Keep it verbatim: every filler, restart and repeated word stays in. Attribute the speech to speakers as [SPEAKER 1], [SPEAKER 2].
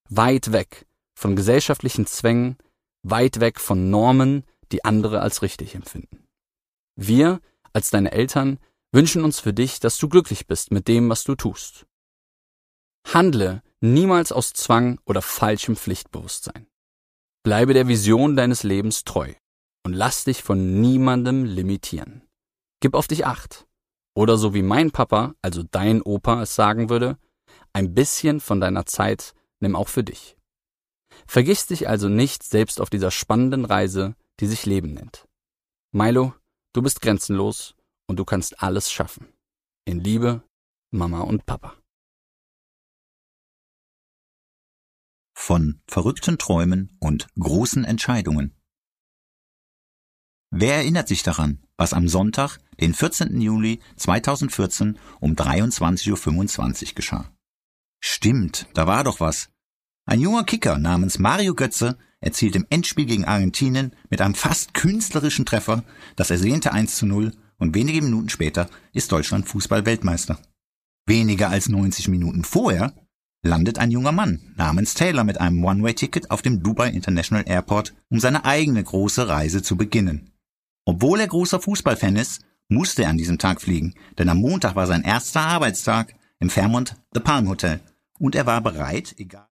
[SPEAKER 1] Weit weg von gesellschaftlichen Zwängen, weit weg von Normen, die andere als richtig empfinden. Wir, als deine Eltern, wünschen uns für dich, dass du glücklich bist mit dem, was du tust. Handle niemals aus Zwang oder falschem Pflichtbewusstsein. Bleibe der Vision deines Lebens treu und lass dich von niemandem limitieren. Gib auf dich Acht. Oder so wie mein Papa, also dein Opa, es sagen würde, ein bisschen von deiner Zeit nimm auch für dich. Vergiss dich also nicht selbst auf dieser spannenden Reise, die sich Leben nennt. Milo, du bist grenzenlos und du kannst alles schaffen. In Liebe, Mama und Papa.
[SPEAKER 2] Von verrückten Träumen und großen Entscheidungen. Wer erinnert sich daran, was am Sonntag, den vierzehnten Juli zweitausendvierzehn um dreiundzwanzig Uhr fünfundzwanzig geschah? Stimmt, da war doch was. Ein junger Kicker namens Mario Götze erzielt im Endspiel gegen Argentinien mit einem fast künstlerischen Treffer das ersehnte eins zu null und wenige Minuten später ist Deutschland Fußball-Weltmeister. Weniger als neunzig Minuten vorher landet ein junger Mann namens Taylor mit einem One-Way-Ticket auf dem Dubai International Airport, um seine eigene große Reise zu beginnen. Obwohl er großer Fußballfan ist, musste er an diesem Tag fliegen, denn am Montag war sein erster Arbeitstag im Fairmont The Palm Hotel und er war bereit, egal